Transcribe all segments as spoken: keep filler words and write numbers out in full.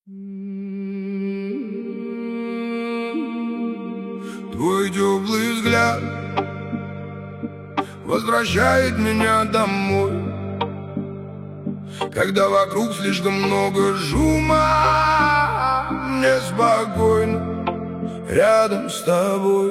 Твой теплый взгляд возвращает меня домой, когда вокруг слишком много шума. Мне спокойно рядом с тобой.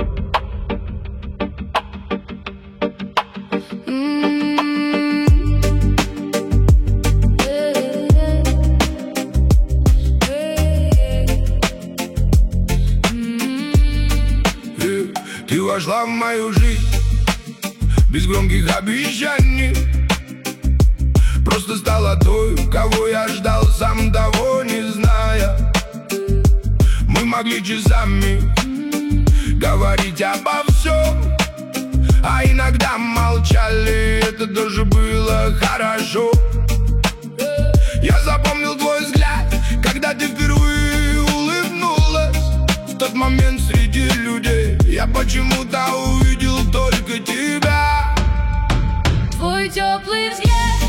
Ты вошла в мою жизнь без громких обещаний, просто стала той, кого я ждал, сам того не зная. Мы могли часами говорить обо всем, а иногда молчали, это тоже было хорошо. Я запомнил твой взгляд, когда ты впервые улыбнулась. В тот момент среди людей я почему-то увидел только тебя. Твой теплый взгляд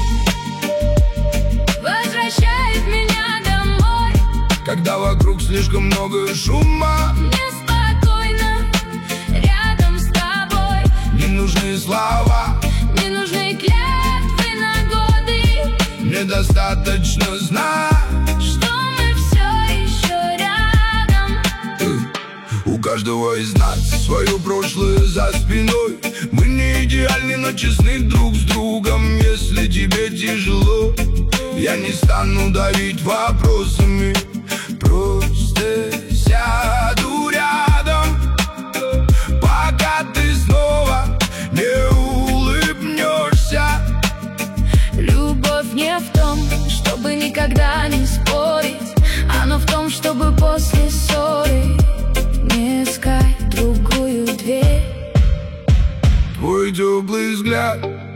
возвращает меня домой, когда вокруг слишком много шума. мне спокойно рядом с тобой. Не нужны слова, Не нужны клятвы на годы, мне достаточно знать, что мы все еще рядом. у каждого из нас свое прошлое за спиной. Мы не идеальны, но честны друг с другом. Если тебе тяжело, я не стану давить вопросами, просто сяду рядом, пока ты снова не улыбнешься. Любовь не в том, чтобы никогда не спорить, оно в том, чтобы после ссоры не искать другую дверь. Твой теплый взгляд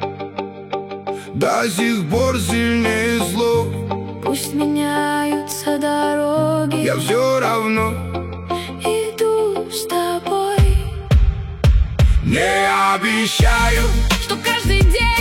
до сих пор сильнее слов. Пусть меняются дороги, Я все равно иду с тобой. не обещаю, Что каждый день